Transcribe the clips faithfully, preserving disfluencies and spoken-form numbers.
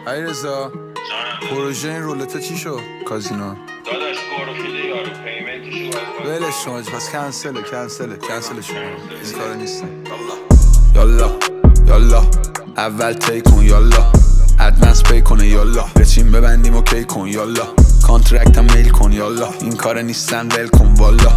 علیرضا پروژه این رولته چی شد؟ کازینو داداش گروفیده یارو پیمنتشو باید ولش شما پس کنسله کنسله کنسله شما این کارو نیستم. یالا یالا اول تی کن یالا ادوانس پی کنه یالا بچین ببندیم اوکی کن یالا کانترکتم میل کن یالا این کار نیستن ول کن والا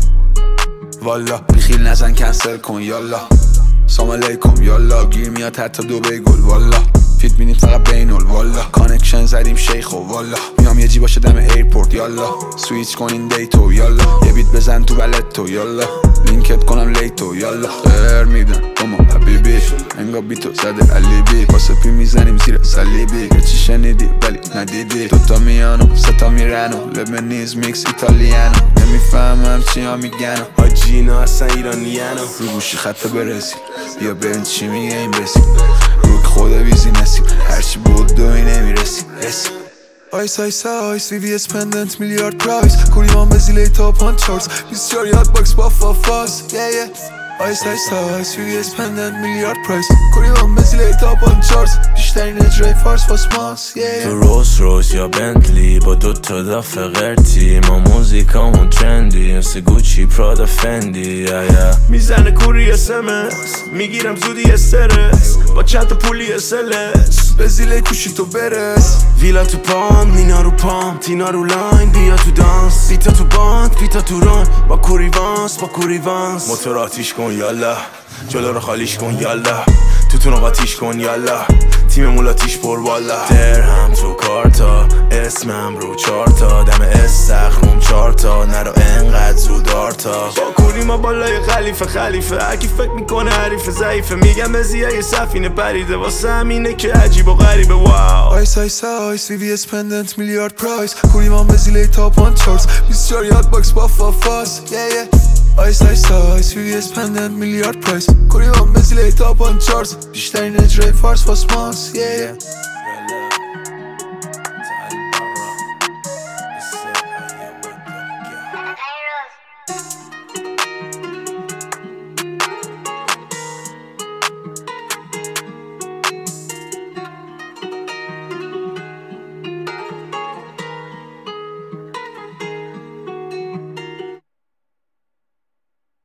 والا بیخیل نزن کنسل کن یالا سلام علیکم یالا گیر میاد حتی دو بیگل والا فیت بینیم فقط بینول والا کانکشن زدیم شیخ و والا میام یه جی باشه دم ایرپورت یالا سویچ کنین دیتو یالا یه بیت بزن تو ولتو یالا لینکت کنم لیتو یالا خیر میدن اما حبیبی انگا بیتو زده علیبی واسه پی میزنیم زیر سلیبی یه چی شنیدی ولی ندیدی دوتا میانو ستا میرنو لبنیز میکس ایتالیانو نمیفهمم چی ها میگنو حاجی اینا اصلا ایرانیانو رو گوشی خط برسیم بیا ببین چی میگه این بسیم روک خود ویزی نسیم هرچی بود دوی نمیرسیم رسیم آیس آیس آیس وی وی اس پندنت میلیارد پرایس کوریمان بزیلی تا پانچارز بیسیار یاد باکس با فافاس yeah yeah آیس آیس آیس وی وی اس پندنت میلیارد پرایس کوریمان بزیلی تا پانچارز بیشترین اجرای فارس فاس ماس yeah تو روز روز یا بنتلی با دو تا دافه قرتی ما موزیکامون ترندی مثل گوچی پرادا فندی yeah, yeah. میزنه کوری اس ام اس میگیرم زودی استرس با چند تا پولی اسلس بزیلی کوشی تو برس ویلا تو پام نینا رو پام تینا رو لاین بیا تو دانس بیتا تو باند بیتا تو ران با کوری وانس با کوری وانس موتور آتیش کن یالا جلو رو خالیش کن یالا توتون رو قاتیش کن یالا تیم مولاتیش پر والا درهم تو کارتا اسمم رو چارتا دم استخرم چارتا نرو انقدر زود آرتا با کوری ما بالای خلیفه خلیفه اکی فکر میکنه حریف ضعیفه میگم بزیه یه سفینه پریده واسه همینه که عجیب و غریبه واو آیس آیس آیس وی وی اس پندنت میلیارد پرایس کوریمان بزیلی تا پانچارز بیسیار یاد باکس با فافاس yeah yeah آیس آیس آیس وی وی اس پندنت میلیارد پرایس کوریمان بزیلی تا پانچارز بیشترین اجرای فارس فاس ماس yeah yeah